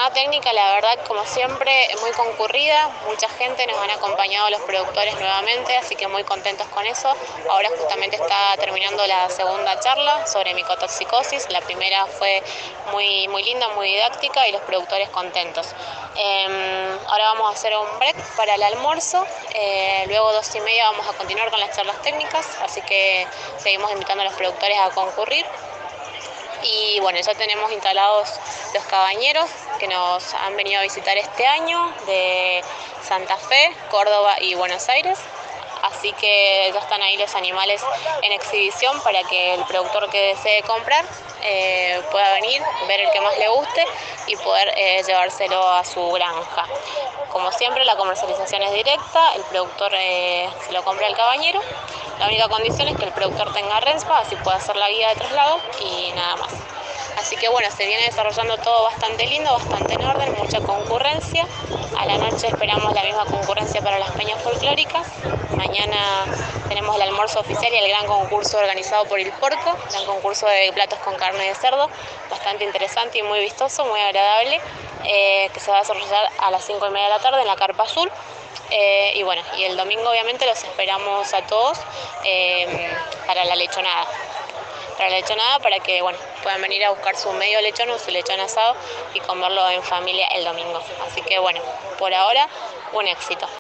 jornada técnica, la verdad, como siempre, muy concurrida, mucha gente, nos han acompañado los productores nuevamente, así que muy contentos con eso. Ahora justamente está terminando la segunda charla sobre micotoxicosis. La primera fue muy linda, muy didáctica y los productores contentos. Ahora vamos a hacer un break para el almuerzo, luego 2:30 vamos a continuar con las charlas técnicas, así que seguimos invitando a los productores a concurrir. Y bueno, ya tenemos instalados los cabañeros que nos han venido a visitar este año de Santa Fe, Córdoba y Buenos Aires. Así que ya están ahí los animales en exhibición para que el productor que desee comprar pueda venir, ver el que más le guste y poder llevárselo a su granja. Como siempre, la comercialización es directa, el productor se lo compra al cabañero. La única condición es que el productor tenga RENSPA, así puede hacer la guía de traslado y nada más. Así que bueno, se viene desarrollando todo bastante lindo, bastante en orden, mucha concurrencia. A la noche esperamos la misma concurrencia para las peñas folclóricas. Mañana tenemos el almuerzo oficial y el gran concurso organizado por Il Porco, gran concurso de platos con carne de cerdo, bastante interesante y muy vistoso, muy agradable, que se va a desarrollar a las 5:30 de la tarde en la Carpa Azul. Y bueno, y el domingo obviamente los esperamos a todos para la lechonada. Para que bueno, puedan venir a buscar su medio lechón o su lechón asado y comerlo en familia el domingo. Así que bueno, por ahora un éxito.